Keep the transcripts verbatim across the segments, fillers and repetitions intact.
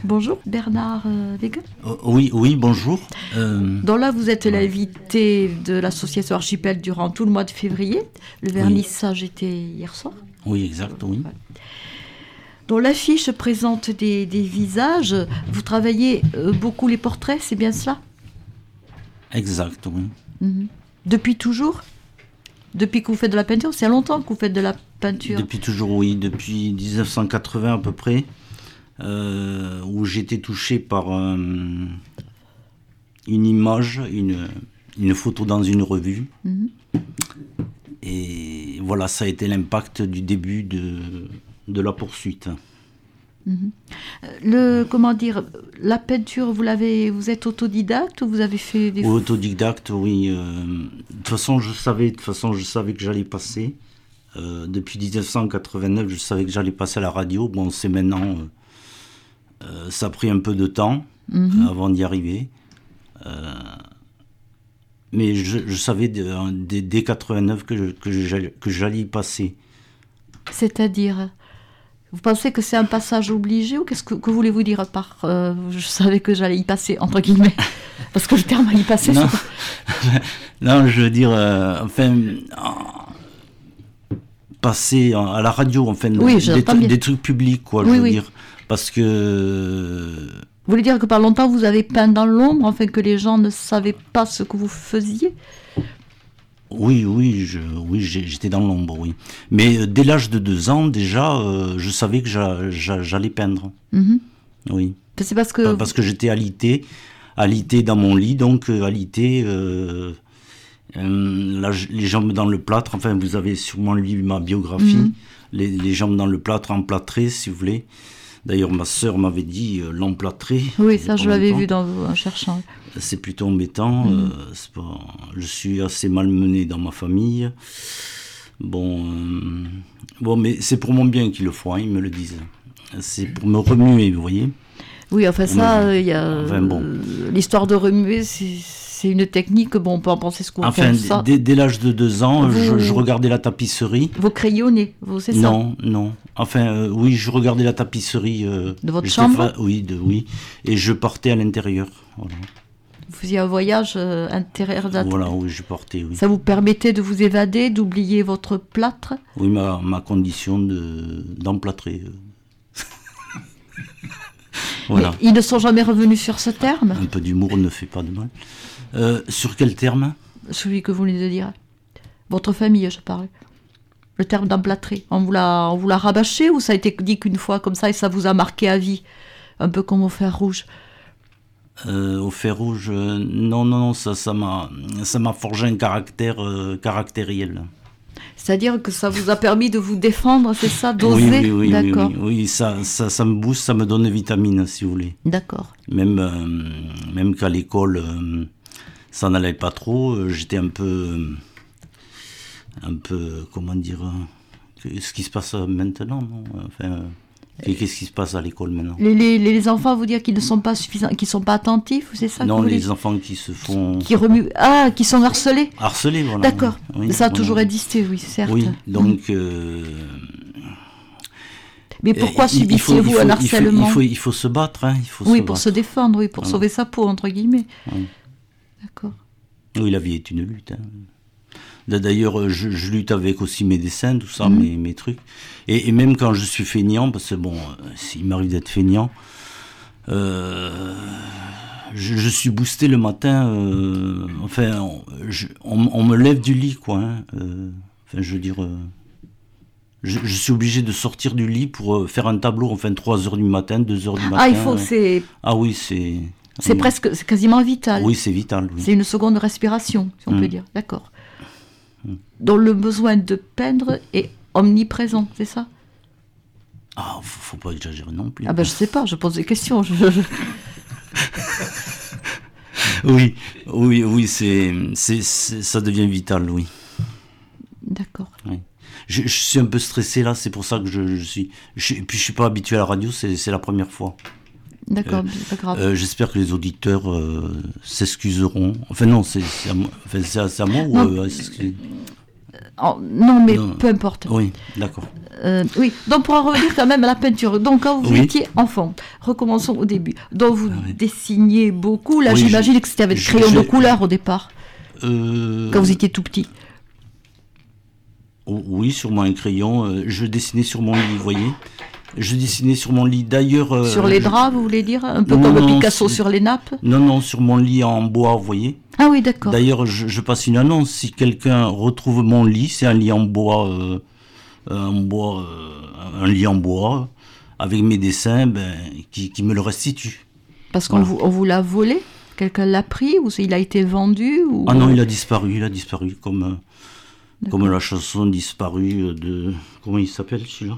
Bonjour, Bernard euh, Végueux. Euh, oui, oui, bonjour. Euh... Donc là, vous êtes l'invité de l'association Archipel durant tout le mois de février. Le vernissage oui. était hier soir. Oui, exact, oui. Ouais. Donc l'affiche présente des, des visages. Vous travaillez euh, beaucoup les portraits, c'est bien cela? Exact, oui. Mm-hmm. Depuis toujours? Depuis que vous faites de la peinture? C'est longtemps que vous faites de la peinture? Depuis toujours, oui. Depuis dix-neuf cent quatre-vingts à peu près. Euh, où j'ai été touché par euh, une image, une, une photo dans une revue. Mmh. Et voilà, ça a été l'impact du début de, de la poursuite. Mmh. Le, comment dire, la peinture, vous, l'avez, vous êtes autodidacte ou vous avez fait des... Autodidacte, oui. Euh, de toute façon, je savais, de toute façon, je savais que j'allais passer. Euh, depuis dix-neuf cent quatre-vingt-neuf, je savais que j'allais passer à la radio. Bon, c'est maintenant... Euh, Euh, ça a pris un peu de temps mmh. avant d'y arriver. Euh, mais je, je savais de, de, dès quatre-vingt-neuf que, je, que, j'allais, que j'allais y passer. C'est-à-dire, vous pensez que c'est un passage obligé ou qu'est-ce que, que voulez-vous dire par euh, je savais que j'allais y passer, entre guillemets? Parce que le terme y passer, non. c'est... non, je veux dire, euh, enfin... passer à la radio, enfin, oui, des, des, des trucs publics, quoi, je oui, veux oui. dire. Parce que... Vous voulez dire que par longtemps, vous avez peint dans l'ombre, enfin que les gens ne savaient pas ce que vous faisiez? Oui, oui, je, oui j'étais dans l'ombre, oui. Mais euh, dès l'âge de deux ans, déjà, euh, je savais que j'a, j'a, j'allais peindre. Mm-hmm. Oui. C'est parce que... Parce que j'étais alité, alité dans mon lit, donc euh, alité... Euh, euh, là, les jambes dans le plâtre, enfin, vous avez sûrement lu ma biographie, mm-hmm. les, les jambes dans le plâtre emplâtrées, si vous voulez. D'ailleurs, ma sœur m'avait dit euh, l'emplâtré. Oui, ça, je l'avais vu dans, en cherchant. C'est plutôt embêtant. Mmh. Euh, c'est pas... Je suis assez malmené dans ma famille. Bon, euh... bon, mais c'est pour mon bien qu'ils le font, hein, ils me le disent. C'est pour me remuer, vous voyez. Oui, enfin, ça, il me... y a. Enfin, bon. euh, l'histoire de remuer, c'est. C'est une technique, bon, on peut en penser ce qu'on enfin, fait. Enfin, dès, dès l'âge de deux ans, vous, je, je regardais la tapisserie. Vous crayonnez, vous, c'est ça? Non, non. Enfin, euh, oui, je regardais la tapisserie. Euh, de votre chambre fa... Oui, de, oui. Et je partais à l'intérieur. Voilà. Vous faisiez un voyage euh, intérieur d'un... Voilà, oui, je partais, oui. Ça vous permettait de vous évader, d'oublier votre plâtre? Oui, ma, ma condition de, d'emplâtrer. Voilà. Mais ils ne sont jamais revenus sur ce terme? Un peu d'humour ne fait pas de mal. Euh, sur quel terme? Celui que vous venez de dire. Votre famille, je parle. Le terme d'emplâtrer. On vous l'a, on vous l'a rabâché ou ça a été dit qu'une fois comme ça et ça vous a marqué à vie? Un peu comme au fer rouge. Euh, au fer rouge, euh, non, non, non, ça, ça m'a, ça m'a forgé un caractère euh, caractériel. C'est-à-dire que ça vous a permis de vous défendre, c'est ça, d'oser? Oui, oui, oui, d'accord. oui, oui, oui, ça, ça, ça me booste, ça me donne des vitamines, si vous voulez. D'accord. Même, euh, même qu'à l'école, euh, ça n'allait pas trop. Euh, j'étais un peu, euh, un peu, comment dire, euh, ce qui se passe maintenant, non? Enfin, euh, qu'est-ce qui se passe à l'école maintenant? Les, les, les enfants, vous dire qu'ils ne sont pas suffisants, qu'ils sont pas attentifs, c'est ça? Non, que les les... enfants qui se font... Qui remuent... Ah, qui sont harcelés? Harcelés, voilà. D'accord. Oui, ça a voilà. toujours existé, oui, certes. Oui, donc... Euh... Mais pourquoi il, subissiez-vous il faut, un harcèlement? il faut, il, faut, il faut se battre, hein, il faut Oui, se pour battre. se défendre, oui, pour voilà. sauver sa peau, entre guillemets. Oui. D'accord. Oui, la vie est une lutte. Hein. D'ailleurs, je, je lutte avec aussi mes dessins, tout ça, mmh. mes, mes trucs. Et, et même quand je suis feignant, parce que bon, il m'arrive d'être feignant, euh, je, je suis boosté le matin. Euh, enfin, on, je, on, on me lève du lit, quoi. Hein, euh, enfin, je veux dire, euh, je, je suis obligé de sortir du lit pour faire un tableau. Enfin, trois heures du matin, deux heures du matin. Ah, il faut, c'est. Ah oui, c'est. C'est oui. presque, c'est quasiment vital. Oui, c'est vital. Oui. C'est une seconde respiration, si on mmh. peut dire. D'accord. Mmh. Donc le besoin de peindre est omniprésent, c'est ça? Ah, faut, faut pas exagérer non plus. Ah ben je sais pas, je pose des questions. Je... oui, oui, oui, c'est, c'est, c'est, ça devient vital, oui. D'accord. Oui. Je, je suis un peu stressé là, c'est pour ça que je, je suis. Je, puis je suis pas habitué à la radio, c'est, c'est la première fois. D'accord, euh, c'est pas grave. Euh, j'espère que les auditeurs euh, s'excuseront. Enfin non, c'est, c'est, à, moi, enfin, c'est, à, c'est à moi ou euh, Oh, non, mais non. peu importe. Oui, d'accord. Euh, oui, donc pour en revenir quand même à la peinture. Donc quand vous Oui. étiez enfant, recommençons au début. Donc vous Ah oui. dessiniez beaucoup. Là, Oui, j'imagine je- que c'était avec je- crayon je- de couleur au départ, Euh, quand vous étiez tout petit. oh, oui, sur mon crayon. euh, je dessinais sur mon lit, vous voyez. Je dessinais sur mon lit. D'ailleurs. euh, Sur les je- draps, vous voulez dire? Un peu Non, comme non, Picasso c'est- sur les nappes? Non, non, sur mon lit en bois, vous voyez. Ah oui, d'accord. D'ailleurs, je, je passe une annonce. Si quelqu'un retrouve mon lit, c'est un lit en bois, euh, en bois, euh, un lit en bois, avec mes dessins, ben, qui, qui me le restitue. Parce qu'on Voilà. vous, on vous l'a volé? Quelqu'un l'a pris? Ou c'est- il a été vendu? Ou... Ah non, il a disparu, il a disparu, comme, euh, D'accord. comme la chanson disparue de... Comment il s'appelle, celui-là?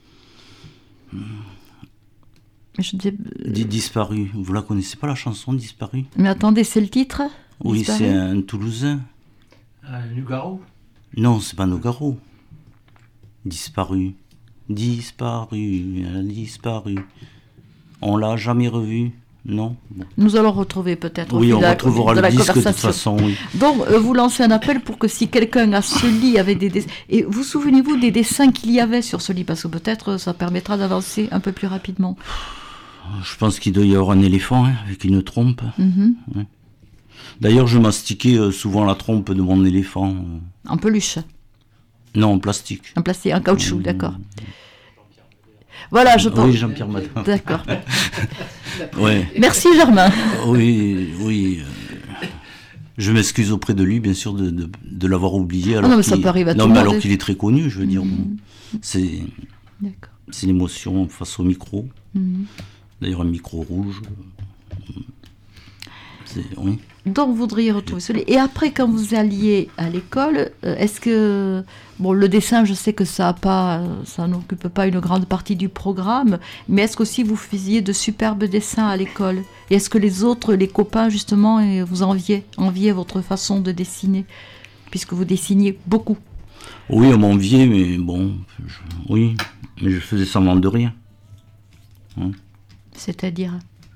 Je dis- Dis- Disparu. Vous la connaissez pas, la chanson Disparu? Mais attendez, c'est le titre? Oui, Disparu c'est un Toulousain. Ah, Nougaro. Non, c'est pas Nogaro. Disparu. Disparu. Elle a disparu. On l'a jamais revu. Non. Bon. Nous allons retrouver peut-être au Oui, fil on de la, retrouvera de le la disque de toute conversation. façon, oui. Donc, euh, vous lancez un appel pour que si quelqu'un a ce lit avec des dessins... Et vous souvenez-vous des dessins qu'il y avait sur ce lit? Parce que peut-être euh, ça permettra d'avancer un peu plus rapidement. Je pense qu'il doit y avoir un éléphant hein, avec une trompe. Mhm. D'ailleurs, je mastiquais euh, souvent la trompe de mon éléphant. euh. En peluche, Non, en plastique. en plastique, en caoutchouc, d'accord. Voilà, je pense... Oui, Jean-Pierre Madin. D'accord. Ouais. Merci Germain. Oui, oui. euh, Je m'excuse auprès de lui, bien sûr, de, de, de l'avoir oublié. Alors non, mais ça qu'il- peut arriver à non, tout mais le alors monde. qu'il est très connu, je veux dire. Mhm. Bon, c'est, D'accord. c'est l'émotion face au micro. Mhm. D'ailleurs, un micro rouge. euh, C'est, oui. Donc, vous voudriez retrouver ce lit. Et après, quand vous alliez à l'école, euh, est-ce que... Bon, le dessin, je sais que ça a pas, euh, ça n'occupe pas une grande partie du programme, mais est-ce qu'aussi vous faisiez de superbes dessins à l'école? Et est-ce que les autres, les copains, justement, euh, vous enviaient, enviaient votre façon de dessiner, puisque vous dessiniez beaucoup? Oui, on m'enviait, mais bon, je- oui, mais je faisais semblant de rien. C'est-à-dire...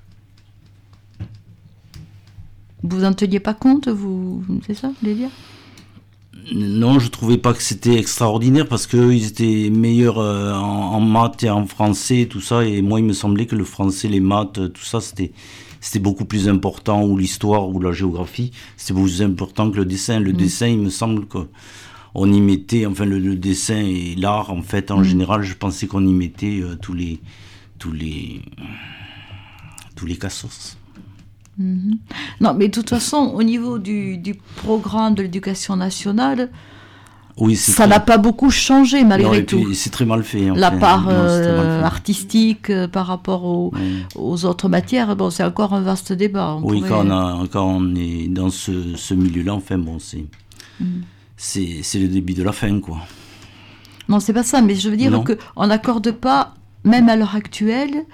Vous en teniez pas compte, vous... C'est ça, vous voulez dire? Non, je trouvais pas que c'était extraordinaire parce qu'eux, ils étaient meilleurs euh, en, en maths et en français, tout ça. Et moi, il me semblait que le français, les maths, euh, tout ça, c'était, c'était beaucoup plus important, ou l'histoire, ou la géographie. C'était beaucoup plus important que le dessin. Le Mm. dessin, il me semble qu'on y mettait, enfin, le, le dessin et l'art, en fait, en Mm. général, je pensais qu'on y mettait euh, tous les, tous les, tous les cassos. Mhm. Non, mais de toute façon, au niveau du, du programme de l'éducation nationale, Oui, c'est ça très- n'a pas beaucoup changé malgré non, et tout. puis, c'est très mal fait. La enfin. part Non, c'est très mal euh, fait. artistique euh, par rapport aux, Ouais. aux autres matières, bon, c'est encore un vaste débat. On Oui, pourrait- quand on, a, quand on est dans ce, ce milieu-là, enfin bon, c'est, Mhm. c'est, c'est le début de la fin, quoi. Non, c'est pas ça, mais je veux dire Non. qu'on n'accorde pas, même à l'heure actuelle,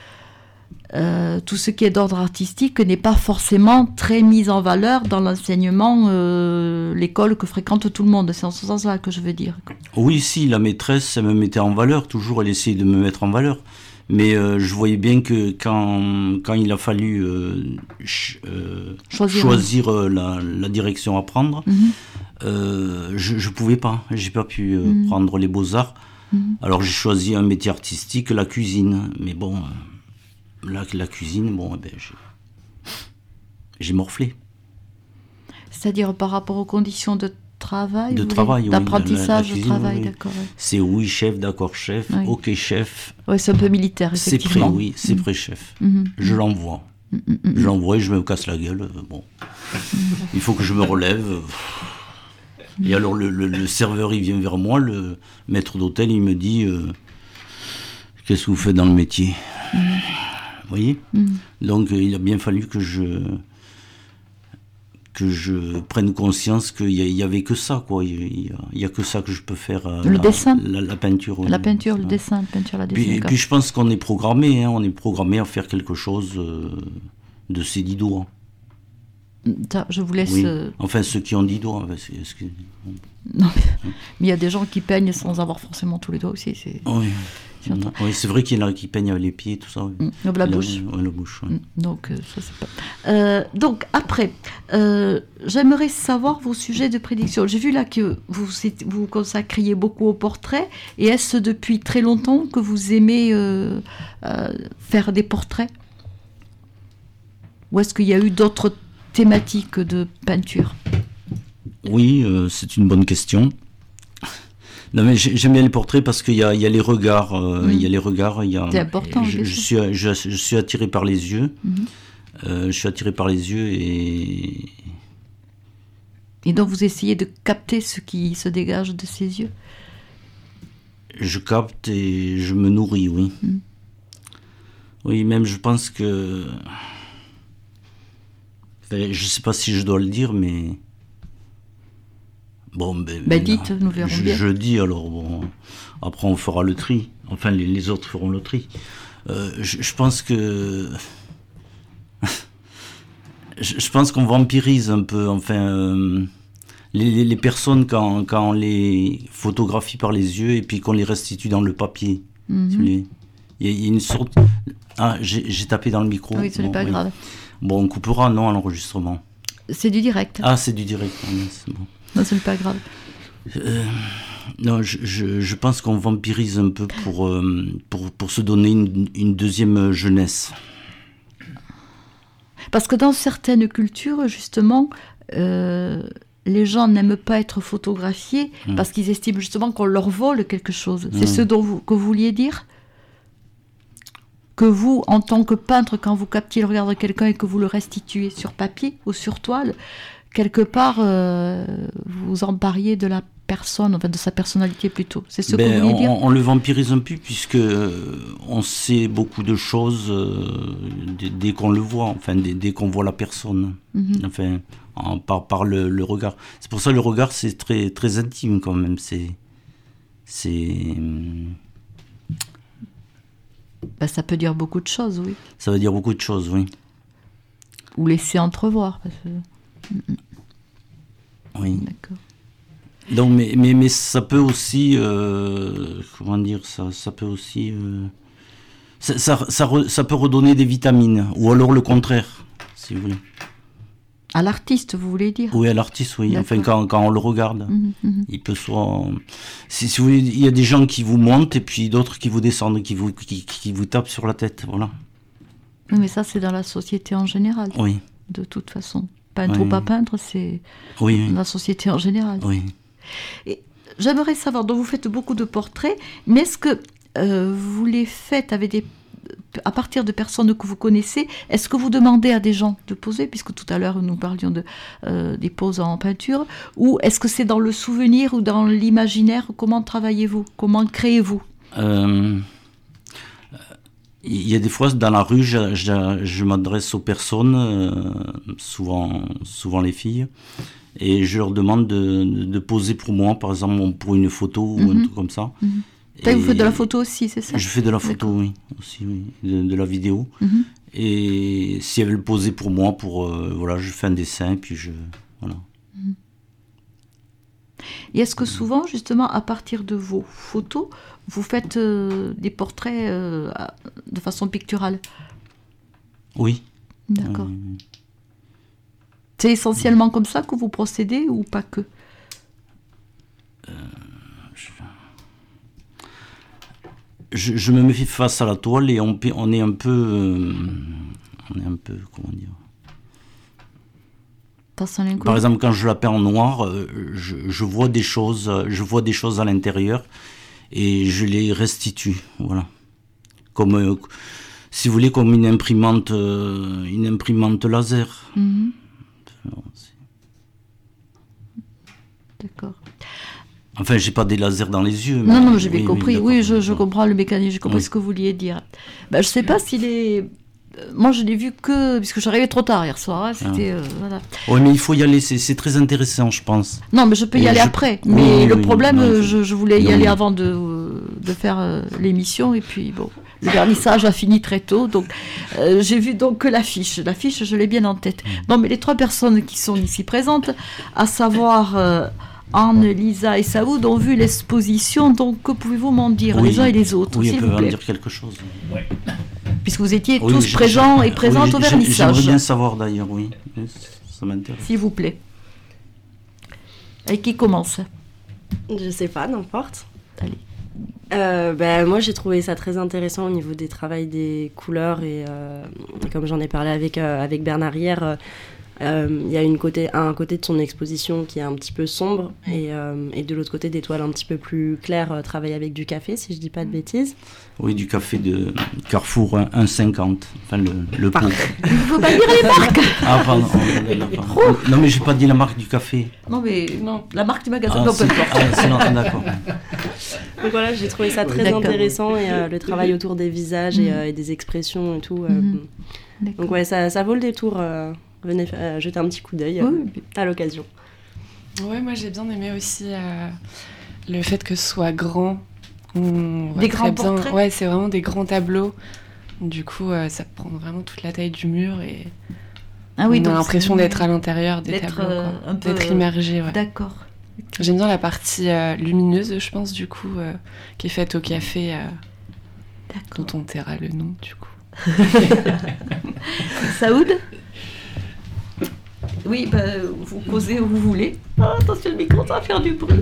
euh, tout ce qui est d'ordre artistique n'est pas forcément très mis en valeur dans l'enseignement, euh, l'école que fréquente tout le monde. C'est en ce sens-là que je veux dire. Oui, si, la maîtresse, elle me mettait en valeur, toujours, elle essayait de me mettre en valeur. Mais euh, je voyais bien que quand, quand il a fallu euh, ch- euh, Choisir. choisir euh, la, la direction à prendre, Mhm. euh, je ne pouvais pas. J'ai pas pu euh, Mhm. prendre les beaux-arts. Mhm. Alors j'ai choisi un métier artistique, la cuisine. Mais bon, euh, la, la cuisine, bon, eh ben, j'ai, j'ai morflé. C'est-à-dire par rapport aux conditions de travail, De vous voulez travail, oui, d'apprentissage, la- la de cuisine, travail, oui. d'accord. Ouais. C'est oui, chef, d'accord, chef, Oui. ok, chef. Ouais, c'est un peu militaire, C'est prêt, effectivement. oui, c'est Mhm. prêt, chef. Mhm. Je l'envoie. Mhm, mhm, mhm. Je l'envoie et je me casse la gueule. euh, Bon. Il faut que je me relève. euh, Et alors le, le- le serveur, il vient vers moi, le maître d'hôtel, il me dit euh, qu'est-ce que vous faites dans le métier? Vous voyez? Mhm. Donc euh, il a bien fallu que je que je prenne conscience qu'il y, a- il y avait que ça, quoi. Il y a, il y a que ça que je peux faire. euh, Le la, dessin? la, la peinture. oui. La peinture, le Ouais. dessin, la peinture, la Puis, dessin. et d'accord. puis je pense qu'on est programmé, hein, on est programmé à faire quelque chose euh, de ses dix doigts. Ça, je vous laisse. Oui. euh, Enfin, ceux qui ont dix doigts. enfin, c'est- est-ce que- Non, mais mais il y a des gens qui peignent sans avoir forcément tous les doigts aussi. C'est, Oui. j'entends. Oui, c'est vrai qu'il y en a qui peignent les pieds, tout ça. Oui. Mmh. La bouche. Oui, la bouche. Oui. Mmh. Donc, euh, ça, c'est pas... Euh, donc, après, euh, j'aimerais savoir vos sujets de prédiction. J'ai vu là que vous vous consacriez beaucoup au portrait. Et est-ce depuis très longtemps que vous aimez euh, euh, faire des portraits? Ou est-ce qu'il y a eu d'autres thématiques de peinture? Oui, euh, c'est une bonne question. Non, mais j'aime bien les portraits parce qu'il y a, il y a les regards, euh, mmh. il y a les regards, il y a. C'est important. Je, je suis, je, je suis attiré par les yeux. Mmh. Euh, je suis attiré par les yeux et. Et donc vous essayez de capter ce qui se dégage de ces yeux. Je capte et je me nourris, oui. Mmh. Oui, même je pense que. Enfin, je sais pas si je dois le dire, mais. Bon, ben, ben dites, nous verrons je, bien. Je dis alors, bon, après on fera le tri. Enfin, les, les autres feront le tri. Euh, je, je pense que, je, je pense qu'on vampirise un peu. Enfin, euh, les, les personnes quand, quand on les photographie par les yeux et puis qu'on les restitue dans le papier. Mm-hmm. Il y a une sorte. Ah, j'ai, j'ai tapé dans le micro. Oui, ce n'est bon, pas oui. grave. Bon, on coupera, non, à l'enregistrement. C'est du direct. Ah, c'est du direct. C'est bon. Non, ce n'est pas grave. Euh, non, je, je, je pense qu'on vampirise un peu pour, euh, pour, pour se donner une, une deuxième jeunesse. Parce que dans certaines cultures, justement, euh, les gens n'aiment pas être photographiés mmh. parce qu'ils estiment justement qu'on leur vole quelque chose. C'est mmh. ce dont vous, que vous vouliez dire ? Que vous, en tant que peintre, quand vous captez le regard de quelqu'un et que vous le restituez sur papier ou sur toile, quelque part, euh, vous empariez de la personne, enfin de sa personnalité plutôt. C'est ce ben, que vous vouliez dire ? on, on le vampirise un peu puisque euh, on sait beaucoup de choses euh, dès, dès qu'on le voit, enfin dès, dès qu'on voit la personne, mm-hmm. enfin en, par, par le, le regard. C'est pour ça que le regard c'est très très intime quand même. C'est c'est ben, ça peut dire beaucoup de choses, oui. Ça veut dire beaucoup de choses, oui. Ou laisser entrevoir. Parce que... Oui. D'accord. Donc, mais, mais, mais ça peut aussi, euh, comment dire, ça, ça peut aussi, euh, ça, ça, ça, re, ça peut redonner des vitamines, ou alors le contraire, si vous voulez. À l'artiste, vous voulez dire ? Oui, à l'artiste, oui. D'accord. Enfin, quand, quand on le regarde, mmh, mmh. il peut soit, si, si vous voulez, il y a des gens qui vous montent et puis d'autres qui vous descendent, qui vous, qui, qui vous tapent sur la tête, voilà. Oui, mais ça, c'est dans la société en général. Oui. De toute façon. Peintre oui. ou pas peintre, c'est oui, oui. la société en général. Oui. Et j'aimerais savoir, donc vous faites beaucoup de portraits, mais est-ce que euh, vous les faites avec des, à partir de personnes que vous connaissez? Est-ce que vous demandez à des gens de poser, puisque tout à l'heure nous parlions de, euh, des poses en peinture, ou est-ce que c'est dans le souvenir ou dans l'imaginaire? Comment travaillez-vous? Comment créez-vous? euh... Il y a des fois, dans la rue, je, je, je m'adresse aux personnes, euh, souvent, souvent les filles, et je leur demande de, de poser pour moi, par exemple, pour une photo ou mm-hmm. un truc comme ça. Mm-hmm. Et vous faites de la photo aussi, c'est ça ? Je fais de la photo, oui, aussi, oui, de, de la vidéo. Mm-hmm. Et si elles veulent poser pour moi, pour, euh, voilà, je fais un dessin, et puis je... Voilà. Mm-hmm. Et est-ce que souvent, justement, à partir de vos photos, vous faites euh, des portraits euh, de façon picturale? Oui. D'accord. Euh... C'est essentiellement comme ça que vous procédez ou pas que? euh, je... Je, je me mets face à la toile et on, on est un peu... Euh, on est un peu... Comment dire? Par exemple, quand je la peins en noir, je, je vois des choses, je vois des choses à l'intérieur et je les restitue, voilà. Comme, euh, si vous voulez, comme une imprimante, euh, une imprimante laser. Mm-hmm. D'accord. Enfin, j'ai pas des lasers dans les yeux. Non, mais... non, j'ai bien oui, compris. Oui, oui je, je comprends le mécanisme. J'ai compris oui. ce que vous vouliez dire. Ben, je sais pas s'il est. Moi, je l'ai vu que... Puisque j'arrivais trop tard hier soir. Hein, c'était... Ah. Euh, voilà. Oui, mais il faut y aller. C'est, c'est très intéressant, je pense. Non, mais je peux y Et aller je... après. Mais oui, oui, le oui, problème, non, je, je voulais y non, aller oui. avant de, de faire euh, l'émission. Et puis, bon, le vernissage a fini très tôt. Donc, euh, j'ai vu donc que l'affiche. L'affiche, je l'ai bien en tête. Non, mais les trois personnes qui sont ici présentes, à savoir... Euh, Anne, Lisa et Saoud ont vu l'exposition, donc que pouvez-vous m'en dire, oui, les uns et les autres, oui, s'il elles vous peuvent plaît. en dire quelque chose. Oui. Puisque vous étiez Oui, tous j'ai- présents j'ai- et présentes oui, au j'ai- vernissage. J'aimerais bien savoir d'ailleurs, oui. Ça m'intéresse. S'il vous plaît. Et qui commence? Je sais pas, n'importe. Allez. Euh, ben, moi, j'ai trouvé ça très intéressant au niveau des travails des couleurs et euh, comme j'en ai parlé avec, euh, avec Bernard hier, euh, euh, il y a une côté, un côté de son exposition qui est un petit peu sombre et, euh, et de l'autre côté des toiles un petit peu plus claires, euh, travaillées avec du café, si je dis pas de bêtises. Oui, du café de Carrefour un virgule cinquante. Enfin, le, le pot. Il ne faut pas dire les marques. Ah, pardon. oh, là, là, pardon. Non, mais j'ai pas dit la marque du café. Non, mais Non. la marque du magasin. Ah, non, peu c'est- importe. ah, c'est non, d'accord. Donc voilà, j'ai trouvé ça très D'accord. intéressant et euh, le travail autour des visages et, Mhm. euh, et des expressions et tout. euh, Mhm. D'accord. Donc ouais, ça, ça vaut le détour. euh, venez euh, jeter un petit coup d'œil euh, Oui, à l'occasion. Ouais, moi j'ai bien aimé aussi euh, le fait que ce soit grand. On voit Des très grands bien- portraits. Ouais, c'est vraiment des grands tableaux. Du coup, euh, ça prend vraiment toute la taille du mur et Ah oui, on donc a l'impression c'est- d'être à l'intérieur des d'être, tableaux, euh, quoi. un peu, D'être euh, immergé, ouais. D'accord. J'aime bien la partie euh, lumineuse, je pense, du coup, euh, qui est faite au café, euh, D'accord. dont on taira le nom, du coup. Saoud? Oui, bah, vous posez où vous voulez. Ah, attention, le micro, ça va faire du bruit.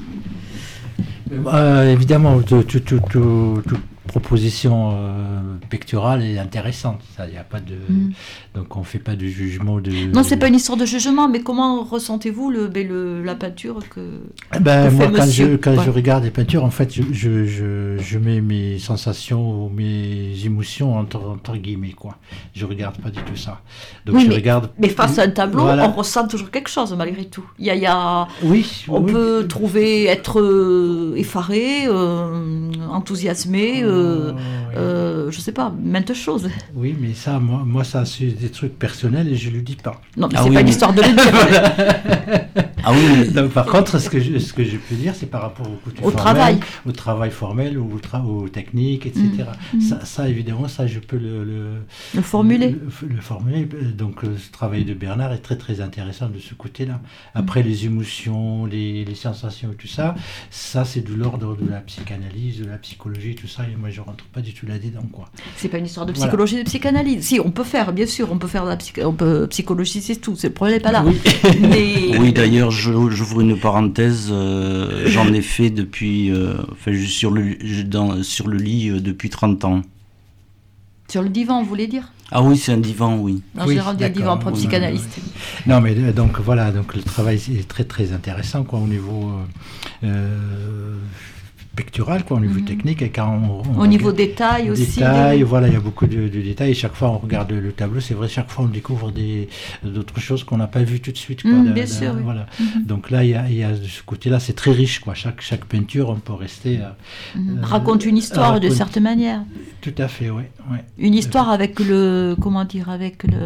Euh, évidemment, tout- tout- tout- tout- toute proposition euh, picturale est intéressante. Ça, y a pas de, Mm. donc on fait pas de jugement de. Non, c'est pas une histoire de jugement, mais comment ressentez-vous le, ben, le- la peinture que... Eh ben, que moi, fait quand, monsieur. je, quand Ouais. je regarde les peintures, en fait, je, je, je, je mets mes sensations ou mes émotions entre, entre guillemets, quoi. Je regarde pas du tout ça. Donc Oui, je mais- regarde. Mais face à un tableau, Voilà. on ressent toujours quelque chose, malgré tout. Il y a... il y a- Oui. On oui. peut trouver, être euh, effaré, euh, enthousiasmé, euh, oui. euh, je sais pas, maintes choses. Oui, mais ça, moi, moi ça, c'est des trucs personnels et je le dis pas. Non, mais Ah c'est oui, pas mais- l'histoire de le dire. Ah oui, mais- Donc, par contre, ce que, je, ce que je peux dire, c'est par rapport au côté Au formel, travail. au travail formel, ou au tra- aux techniques, et cetera. Mm. Ça, ça, évidemment, ça, je peux le, le, Le formuler. Le, le formuler. Donc, euh, ce travail de Bernard est très, très intéressant de ce côté-là. Après, les émotions, les, les sensations et tout ça, ça, c'est de l'ordre de la psychanalyse, de la psychologie, tout ça. Et moi, je rentre pas du tout là-dedans, quoi. C'est pas une histoire de Voilà. psychologie, de psychanalyse. Si, on peut faire, bien sûr, on peut faire de la psych... on peut psychologiser tout, c'est le problème n'est pas là. Oui. Mais... Oui, d'ailleurs, je- j'ouvre une parenthèse. euh, j'en ai fait depuis, euh, enfin, je suis sur le, je- dans- sur le lit euh, depuis trente ans. Sur le divan, vous voulez dire? Ah oui, c'est un divan, oui. En Oui, général, des d'accord, divans pour oui, psychanalyste. Non, mais euh, donc voilà, donc le travail est très très intéressant quoi au niveau euh, euh, pictural, quoi, au niveau Mhm. technique, et quand on, on Au niveau regarde- détail aussi. détails, des- voilà, il y a beaucoup de, de détails. Et chaque fois, on regarde le tableau. C'est vrai, chaque fois, on découvre des d'autres choses qu'on n'a pas vues tout de suite. Quoi, Mm, de- bien de- sûr, oui. Voilà. Mhm. Donc là, il y a, il y a de ce côté-là, c'est très riche, quoi. Chaque chaque peinture, on peut rester. euh, Mhm. euh, Raconte une histoire de raconte- certaine manière. Tout à fait, ouais, ouais. Une histoire avec le, comment dire, avec le,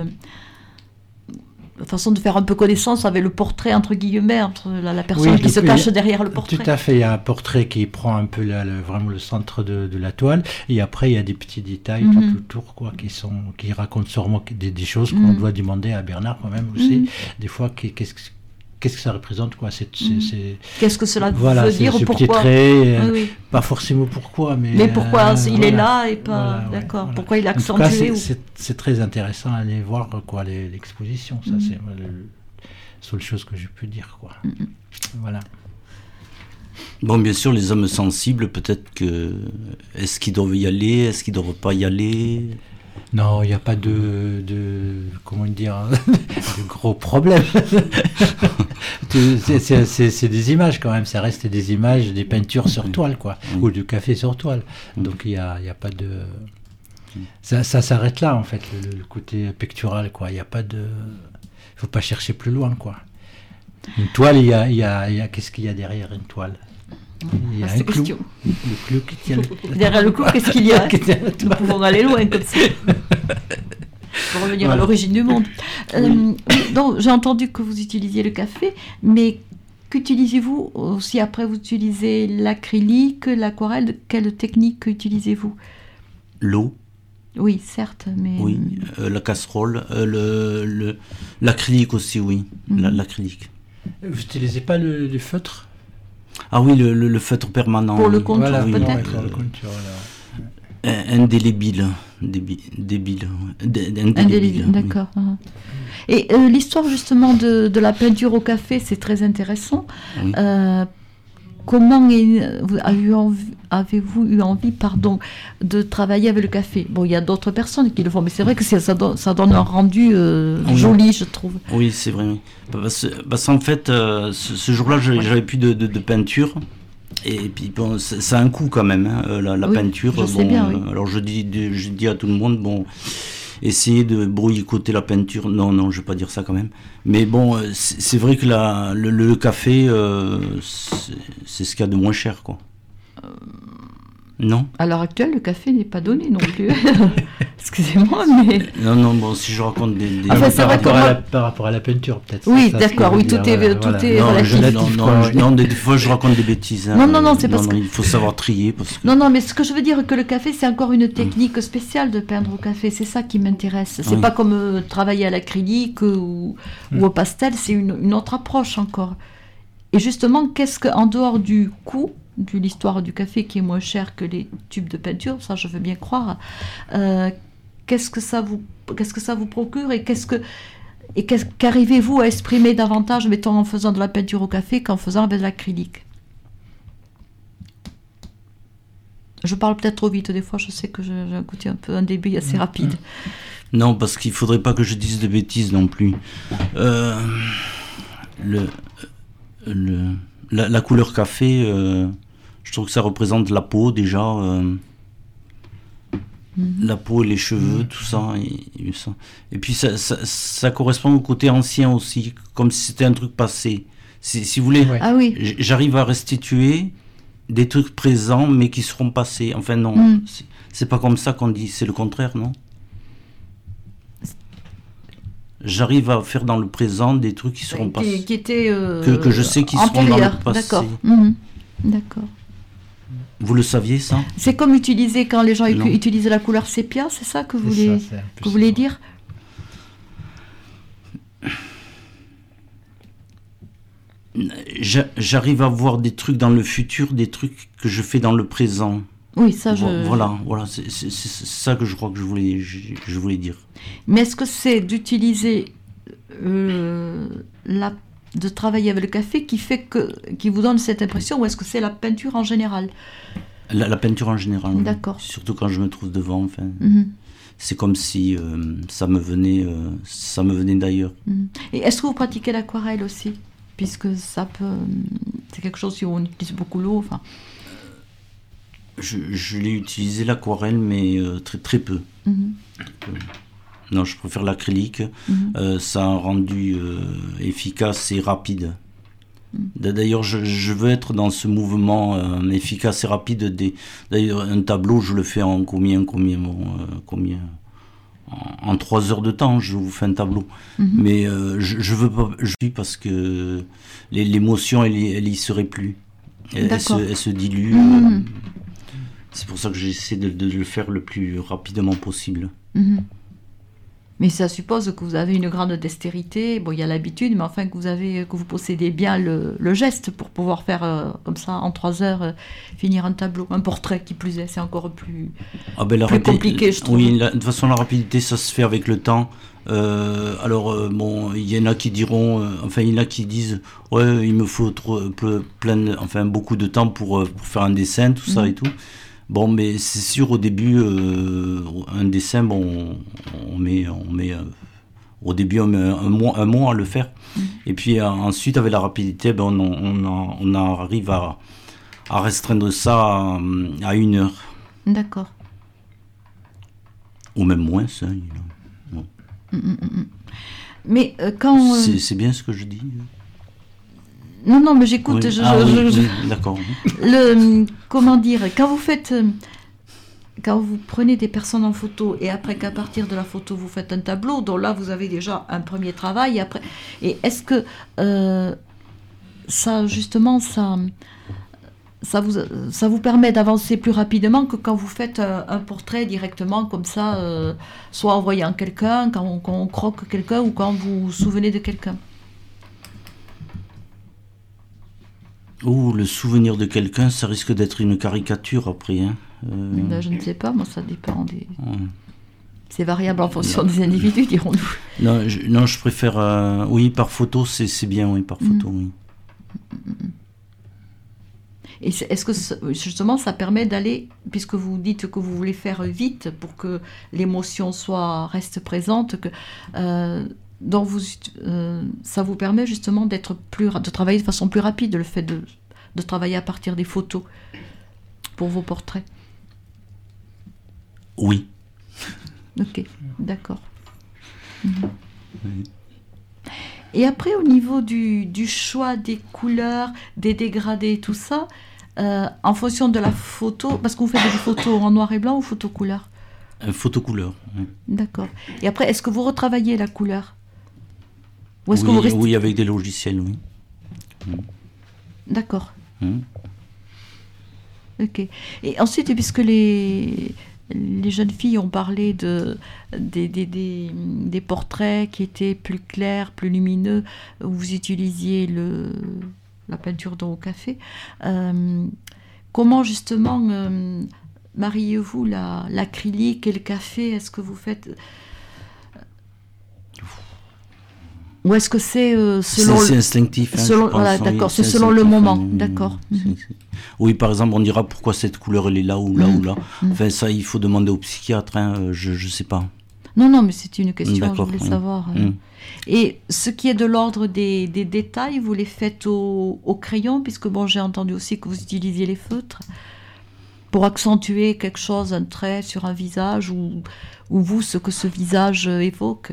la façon de faire un peu connaissance avec le portrait, entre guillemets, entre la, la personne Oui, qui se depuis- cache derrière le portrait. Tout à fait, il y a un portrait qui prend un peu la- le, vraiment le centre de, de la toile, et après il y a des petits détails Mhm. tout autour, quoi, qui sont, qui racontent sûrement des, des choses qu'on Mhm. doit demander à Bernard quand même aussi. Mhm. Des fois, qu'est- qu'est-ce que qu'est-ce que ça représente, quoi. C'est, c'est, Mhm. c'est- Qu'est-ce que cela voilà, veut c'est dire ce ou petit pourquoi? trait, euh, Oui, oui. pas forcément pourquoi, mais. Mais pourquoi euh, il est voilà. là et pas. Voilà, ouais, D'accord. voilà. Pourquoi il est En tout cas, accentué c'est, ou... c'est, c'est très intéressant à aller voir, quoi, les- l'exposition. Ça, Mhm. c'est moi, le- la seule chose que je peux dire, quoi. Mhm. Voilà. Bon, bien sûr, les hommes sensibles, peut-être que. Est-ce qu'ils doivent y aller? Est-ce qu'ils ne doivent pas y aller? Non, il n'y a pas de, de comment dire, de gros problèmes. c'est, c'est, c'est, c'est des images quand même, ça reste des images, des peintures sur toile, quoi, Oui. ou du café sur toile. Donc il n'y a, il y a pas de... Ça, ça s'arrête là, en fait, le, le côté pictural, quoi. Il n'y a pas de... Il ne faut pas chercher plus loin, quoi. Une toile, il y a, il y a, il y a... Qu'est-ce qu'il y a derrière une toile? Il y a Vaste un clou. question. Le clou qui tient le... Derrière le clou, qu'est-ce qu'il y a? Qui tient la Nous toile. pouvons aller loin comme ça. Pour revenir à Voilà. l'origine du monde. Euh, oui, donc, j'ai entendu que vous utilisiez le café, mais qu'utilisez-vous aussi après? Vous utilisez l'acrylique, l'aquarelle, quelle technique utilisez-vous? L'eau, Oui, certes, mais... oui. Euh, la casserole, euh, le, le, l'acrylique aussi, oui. La- Mhm. l'acrylique. Vous n'utilisez pas le, le feutre? Ah oui, le, le, le feutre permanent. Pour le oui. contour, Voilà, peut-être. pour le contour, voilà. Indélébile. Débi, débile. Indélébile. Indélébile, d'accord. Oui. Et euh, l'histoire justement de, de la peinture au café, c'est très intéressant. Oui. Euh, comment est, vous avez eu envie, avez-vous eu envie pardon, de travailler avec le café? Bon, il y a d'autres personnes qui le font, mais c'est vrai que ça, ça, donne, ça donne un rendu euh, oui. joli, je trouve. Oui, c'est vrai. Oui. Parce, parce qu'en fait, euh, ce, ce jour-là, j'avais plus de, de, de peinture. Et puis bon, ça a un coût quand même, hein, la, la oui, peinture. Je bon, sais bien, oui. Alors je dis, je dis à tout le monde, bon, essayez de brouillicoter la peinture. Non, non, je vais pas dire ça quand même. Mais bon, c'est vrai que la, le, le café, euh, c'est ce qu'il y a de moins cher, quoi. Euh... Non. À l'heure actuelle, le café n'est pas donné non plus. Excusez-moi, mais... Non, non, bon, si je raconte des... des... Enfin, par, rapport moi... à la, par rapport à la peinture, peut-être. Oui, d'accord, oui, tout est, voilà, tout voilà. est non, relatif. Je, non, non, je, non, des fois, je raconte des bêtises. Hein. Non, non, non, c'est parce non, que... Il faut savoir trier. Parce que... Non, non, mais ce que je veux dire, que le café, c'est encore une technique spéciale de peindre au café. C'est ça qui m'intéresse. C'est oui. pas comme euh, travailler à l'acrylique ou, mm. ou au pastel, c'est une, une autre approche encore. Et justement, qu'est-ce que, en dehors du coût, de l'histoire du café qui est moins cher que les tubes de peinture, ça je veux bien croire, euh, qu'est-ce que ça vous, qu'est-ce que ça vous procure et qu'est-ce que et qu'est-ce, qu'arrivez-vous à exprimer davantage, mettons, en faisant de la peinture au café qu'en faisant avec de l'acrylique? Je parle peut-être trop vite des fois, je sais que j'ai un côté un peu un débit assez rapide. Non, parce qu'il faudrait pas que je dise de bêtises non plus. Euh, le, le, la, la couleur café, euh, je trouve que ça représente la peau déjà, euh, mm-hmm. la peau et les cheveux, mm-hmm. tout ça et, et ça. Et puis ça, ça, ça correspond au côté ancien aussi, comme si c'était un truc passé. Si, si vous voulez, ouais. ah oui. j'arrive à restituer des trucs présents mais qui seront passés. Enfin non, mm. c'est, c'est pas comme ça qu'on dit, c'est le contraire, non? J'arrive à faire dans le présent des trucs qui seront passés. Qui, qui étaient euh, que, que je sais qu'ils seront dans le passé. D'accord. Mmh. D'accord. Vous le saviez, ça? C'est comme utiliser quand les gens non. utilisent la couleur sépia, c'est ça que vous voulez, ça, que vous voulez dire? J'arrive à voir des trucs dans le futur, des trucs que je fais dans le présent. Oui, ça je... Voilà, voilà c'est, c'est, c'est ça que je crois que je voulais, je, je voulais dire. Mais est-ce que c'est d'utiliser, euh, la, de travailler avec le café qui, fait que, qui vous donne cette impression, ou est-ce que c'est la peinture en général? la, la peinture en général. D'accord. Surtout quand je me trouve devant, enfin. Mm-hmm. C'est comme si euh, ça me venait, euh, ça me venait d'ailleurs. Mm-hmm. Et est-ce que vous pratiquez l'aquarelle aussi? Puisque ça peut... C'est quelque chose où on utilise beaucoup l'eau, enfin... Je, je l'ai utilisé l'aquarelle, mais euh, très, très peu. Mmh. Euh, non, je préfère l'acrylique. Mmh. Euh, ça a un rendu euh, efficace et rapide. Mmh. D'ailleurs, je, je veux être dans ce mouvement euh, efficace et rapide. Des, d'ailleurs, un tableau, je le fais en combien, combien, bon, euh, combien en, en trois heures de temps, je vous fais un tableau. Mmh. Mais euh, je, je veux pas, je dis parce que les, l'émotion, elle, elle y serait plus. Elle, elle, se, elle se dilue. Mmh. Euh, C'est pour ça que j'essaie de, de le faire le plus rapidement possible. Mmh. Mais ça suppose que vous avez une grande dextérité. Bon, il y a l'habitude, mais enfin que vous avez, que vous possédez bien le, le geste pour pouvoir faire euh, comme ça en trois heures euh, finir un tableau, un portrait qui plus est, c'est encore plus, ah ben la plus rapi- compliqué, je trouve. Oui, la, de toute façon la rapidité, ça se fait avec le temps. Euh, alors euh, bon, il y en a qui diront, euh, enfin il y en a qui disent, ouais, il me faut trop, plein, enfin beaucoup de temps pour, pour faire un dessin, tout mmh. ça et tout. Bon, mais c'est sûr, au début, euh, un dessin, bon, on met, on met euh, au début, on met un mois, un mois à le faire. Mmh. Et puis euh, ensuite, avec la rapidité, ben, on, on, on arrive à, à restreindre ça à, à une heure. D'accord. Ou même moins, ça. Bon. Mmh, mmh, mmh. Mais euh, quand... Euh... C'est, c'est bien ce que je dis. Non, non, mais j'écoute. Oui. Je, ah, je, oui, je, oui, d'accord. Le, comment dire, quand vous faites, quand vous prenez des personnes en photo et après qu'à partir de la photo vous faites un tableau, donc là vous avez déjà un premier travail. Et après, et est-ce que euh, ça, justement, ça, ça vous, ça vous permet d'avancer plus rapidement que quand vous faites un, un portrait directement comme ça, euh, soit en voyant quelqu'un, quand on, quand on croque quelqu'un ou quand vous vous souvenez de quelqu'un? Ou le souvenir de quelqu'un, ça risque d'être une caricature après. Hein. Euh... Ben, je ne sais pas, moi ça dépend des... Ouais. C'est variable en fonction non. des individus, dirons-nous. Non, je, non, je préfère... Euh... Oui, par photo, c'est, c'est bien, oui, par photo, mmh. oui. Et est-ce que justement ça permet d'aller, puisque vous dites que vous voulez faire vite pour que l'émotion soit, reste présente, que, euh, donc vous, euh, ça vous permet justement d'être plus, de travailler de façon plus rapide, le fait de, de travailler à partir des photos pour vos portraits? Oui. Ok, d'accord. Mmh. Oui. Et après, au niveau du, du choix des couleurs, des dégradés, tout ça, euh, en fonction de la photo, parce que vous faites des photos en noir et blanc ou photo couleur? euh, Photo couleur. Oui. D'accord. Et après, est-ce que vous retravaillez la couleur? Ou est-ce oui, que vous restez... oui, avec des logiciels, oui. D'accord. Mmh. Ok. Et ensuite, puisque les... les jeunes filles ont parlé de, des, des, des, des portraits qui étaient plus clairs, plus lumineux, où vous utilisiez le, la peinture d'eau au café. Euh, comment justement euh, mariez-vous la, l'acrylique et le café? Est-ce que vous faites... Ou est-ce que c'est euh, selon... C'est, c'est instinctif. Hein, selon, pense, voilà, d'accord, c'est, c'est selon le moment, d'accord. C'est, c'est... Oui, par exemple, on dira pourquoi cette couleur elle est là ou là mmh. ou là. Mmh. Enfin, ça, il faut demander au psychiatre, hein, je ne sais pas. Non, non, mais c'est une question, d'accord, je voulais oui. savoir. Mmh. Et ce qui est de l'ordre des, des détails, vous les faites au, au crayon, puisque bon, j'ai entendu aussi que vous utilisiez les feutres, pour accentuer quelque chose, un trait sur un visage, ou, ou vous, ce que ce visage évoque.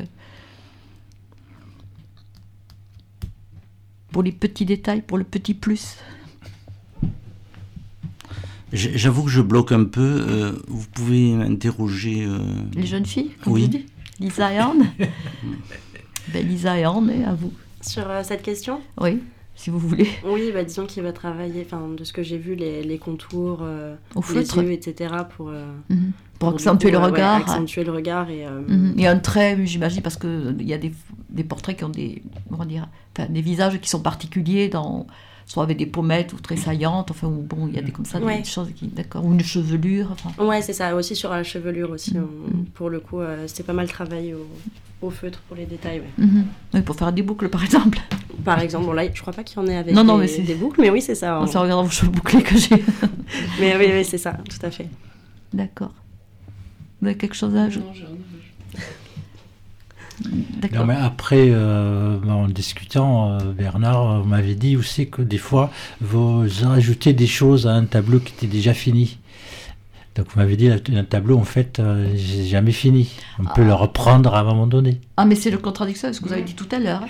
Pour les petits détails, pour le petit plus. J'avoue que je bloque un peu. Euh, vous pouvez m'interroger. Euh... Les jeunes filles, comme oui. vous dites, Lisa et Anne. ben, Lisa et Anne, à vous. Sur euh, cette question ? Oui, si vous voulez. Oui, bah, disons qu'il va travailler, de ce que j'ai vu, les, les contours, euh, au feutre, les yeux, et cetera. Pour, euh, mm-hmm. pour, pour accentuer coup, le regard. Ouais, accentuer le regard. Et, euh... mm-hmm. et un trait, j'imagine, parce qu'il y a des, des portraits qui ont des, comment dire, enfin, des visages qui sont particuliers, dans, soit avec des pommettes ou très saillantes, enfin, ou, bon, il y a des comme ça, ouais. des choses qui, d'accord, ou une chevelure. Enfin. Ouais, c'est ça, aussi sur la chevelure aussi, mm-hmm. on, pour le coup, euh, c'était pas mal travaillé au, au feutre pour les détails, ouais. Mm-hmm. Oui, pour faire des boucles, par exemple. Par exemple, bon là, je crois pas qu'il y en ait avec non, des, non, mais c'est... des boucles, mais oui, c'est ça. On... Ça regarde vos cheveux bouclés que j'ai. mais oui, oui, c'est ça, tout à fait. D'accord. Vous avez quelque chose à ajouter? Non, j'ai rien. D'accord. Non, mais après, euh, en discutant, euh, Bernard, vous m'avez dit aussi que des fois, vous ajoutez des choses à un tableau qui était déjà fini. Donc vous m'avez dit, un tableau, en fait, euh, j'ai jamais fini. On ah. peut le reprendre à un moment donné. Ah, mais c'est le contradiction, ce que vous avez dit tout à l'heure.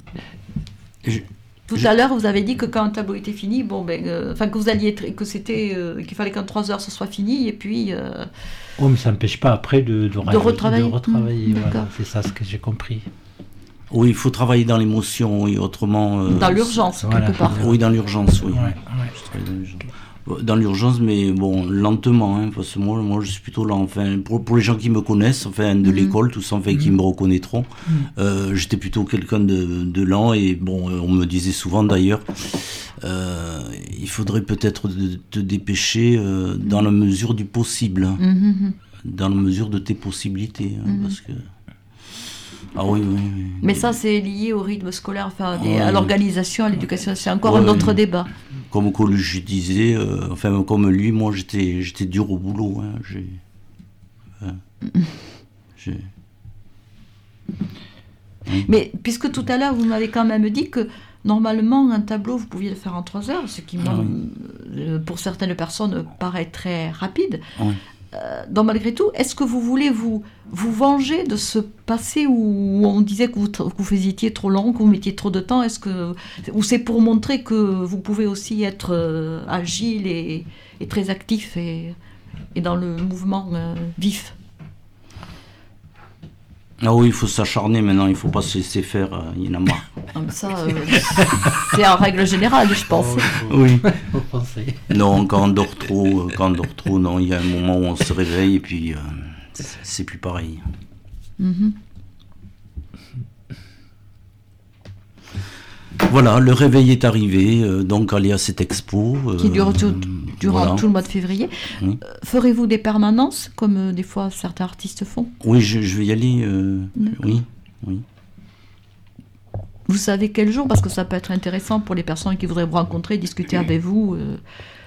Je... Tout je... à l'heure, vous avez dit que quand un tableau était fini, bon, ben, euh, enfin que vous alliez, que c'était, euh, qu'il fallait qu'en trois heures ce soit fini, et puis. Euh... Oh, mais ça n'empêche pas après de, de, de retravailler. De retravailler mmh, voilà, c'est ça ce que j'ai compris. Oui, il faut travailler dans l'émotion, oui, autrement. Euh, dans l'urgence, quelque voilà, part. Oui, dans l'urgence, oui. Ouais, ouais. Dans l'urgence. Dans l'urgence, mais bon, lentement, hein, parce que moi, moi, je suis plutôt lent. Enfin, pour, pour les gens qui me connaissent, enfin, de mmh. l'école, tout ça, enfin, mmh. qui me reconnaîtront, mmh. euh, j'étais plutôt quelqu'un de, de lent, et bon, on me disait souvent d'ailleurs, euh, il faudrait peut-être te dépêcher euh, dans la mesure du possible, hein, mmh. dans la mesure de tes possibilités, hein, mmh. parce que... Ah oui, oui, oui. Mais ça, c'est lié au rythme scolaire, enfin, des, ouais. à l'organisation, à l'éducation, c'est encore ouais, un autre ouais. débat. Comme je disais, euh, enfin, comme lui, moi, j'étais, j'étais dur au boulot. Hein, j'ai, euh, j'ai... Mais puisque tout à l'heure, vous m'avez quand même dit que normalement, un tableau, vous pouviez le faire en trois heures, ce qui, ah, moi, oui. pour certaines personnes, paraît très rapide. Oui. Euh, donc malgré tout, est-ce que vous voulez vous, vous venger de ce passé où on disait que vous, que vous faisiez trop long, que vous mettiez trop de temps, est-ce que, ou c'est pour montrer que vous pouvez aussi être euh, agile et, et très actif et, et dans le mouvement euh, vif? Ah oui, il faut s'acharner maintenant, il ne faut pas se laisser faire, euh, il y en a marre. Ça, euh, c'est en règle générale, je pense. Oh, oui. Faut penser. Non, quand on dort trop, quand on dort trop, non, il y a un moment où on se réveille et puis euh, c'est plus pareil. Mm-hmm. Voilà. voilà, le réveil est arrivé, euh, donc aller à cette expo. Euh, Qui dure tout, durant voilà. tout le mois de février. Oui. Euh, Ferez-vous des permanences, comme euh, des fois certains artistes font? Oui, je, je vais y aller. Euh, oui, oui. Vous savez quel jour? Parce que ça peut être intéressant pour les personnes qui voudraient vous rencontrer, discuter avec vous. Euh...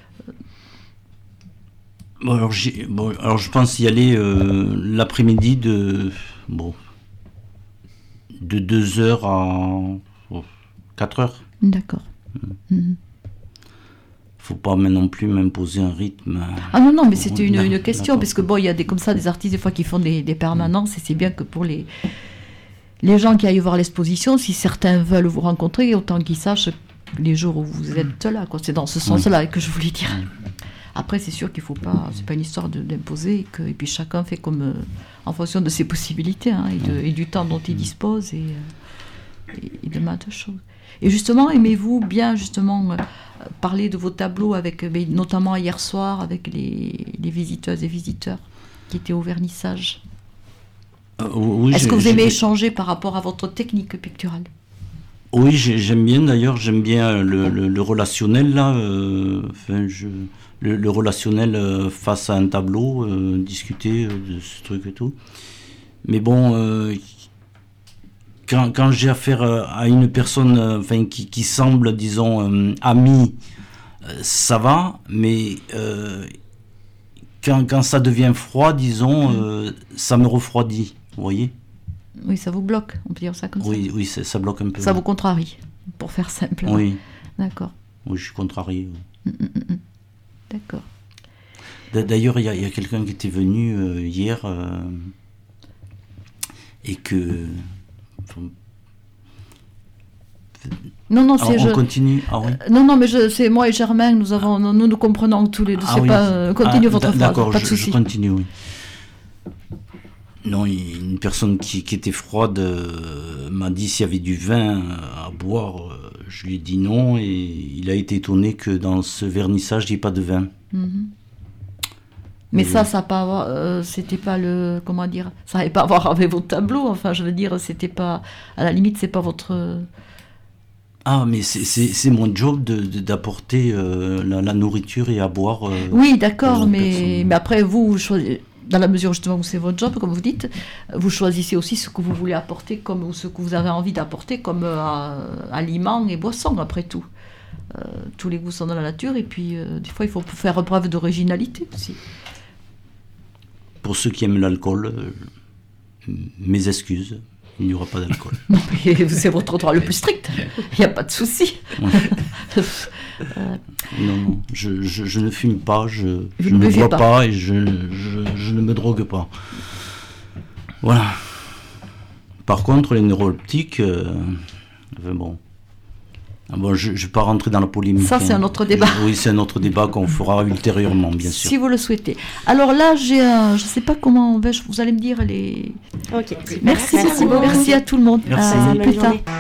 Bon, alors, j'ai, bon, alors je pense y aller euh, l'après-midi de, bon, de deux heures à oh, quatre heures. D'accord. Mmh. Mmh. Faut pas non plus m'imposer un rythme. Ah non, non, mais c'était une, D'accord, une question, d'accord. parce que bon, il y a des, comme ça des artistes des fois qui font des, des permanences, et c'est bien que pour les, les gens qui aillent voir l'exposition, si certains veulent vous rencontrer, autant qu'ils sachent les jours où vous êtes là, quoi. C'est dans ce sens-là que je voulais dire. Après, c'est sûr qu'il faut pas, c'est pas une histoire de, d'imposer, et, que, et puis chacun fait comme euh, en fonction de ses possibilités hein, et, de, et du temps dont il dispose et, euh, et, et de maintes choses. Et justement, aimez-vous bien justement euh, parler de vos tableaux avec, euh, notamment hier soir avec les, les visiteuses et visiteurs qui étaient au vernissage. Euh, oui, Est-ce j'ai, que vous aimez j'ai... échanger par rapport à votre technique picturale? Oui, j'ai, j'aime bien d'ailleurs, j'aime bien le, le, le relationnel là. Euh, enfin, je, le, le relationnel euh, face à un tableau, euh, discuter euh, de ce truc et tout. Mais bon, euh, quand, quand j'ai affaire à une personne, euh, enfin, qui, qui semble, disons, euh, amie, euh, ça va. Mais euh, quand, quand ça devient froid, disons, euh, ça me refroidit. Vous voyez? Oui, ça vous bloque, on peut dire ça comme Oui, ça. oui, ça, ça bloque un peu. Ça vous contrarie, pour faire simple. Oui. D'accord. Oui, je suis contrarié. Oui. Mm, mm, mm. D'accord. D'ailleurs, il y, y a quelqu'un qui était venu euh, hier euh, et que. Non, non, Ah, c'est on je. continue. Ah oui. Euh, non, non, mais je, c'est moi et Germain, nous avons, nous nous comprenons tous les deux. Ah c'est oui. pas. euh, Continue Ah, votre phrase. d'accord, Pas de je, souci. je continue. Oui. Non, une personne qui, qui était froide euh, m'a dit s'il y avait du vin à boire. Euh, je lui ai dit non et il a été étonné que dans ce vernissage, il n'y ait pas de vin. Mm-hmm. Mais Et ça, oui. ça pas avoir, euh, c'était pas le, comment dire, ça n'avait pas à voir avec votre tableau. Enfin, je veux dire, c'était pas, à la limite, c'est pas votre. Ah, mais c'est, c'est, c'est mon job de, de, d'apporter euh, la, la nourriture et à boire. Euh, Oui, d'accord, aux mais, personnes. mais après, vous, vous choisissez, dans la mesure justement où c'est votre job, comme vous dites, vous choisissez aussi ce que vous voulez apporter, comme, ou ce que vous avez envie d'apporter comme euh, aliments et boissons, après tout. Euh, tous les goûts sont dans la nature, et puis euh, des fois, il faut faire preuve d'originalité aussi. Pour ceux qui aiment l'alcool, euh, mes excuses, il n'y aura pas d'alcool. Non, mais c'est votre droit le plus strict, il n'y a pas de souci. Ouais. euh, non, non, je, je, je ne fume pas, je, je ne ne buvez bois pas. pas, et je, je, je ne me drogue pas. Voilà. Par contre, les neuroleptiques, euh, enfin bon... Ah bon, je ne vais pas rentrer dans la polémique. Ça, c'est hein. un autre débat. Je, oui, c'est un autre débat qu'on fera ultérieurement, bien sûr. Si vous le souhaitez. Alors là, j'ai un, je ne sais pas comment on va, vous allez me dire les... Ok. Merci, Merci beaucoup. beaucoup. Merci à tout le monde. Merci. À Bonne plus tard. journée.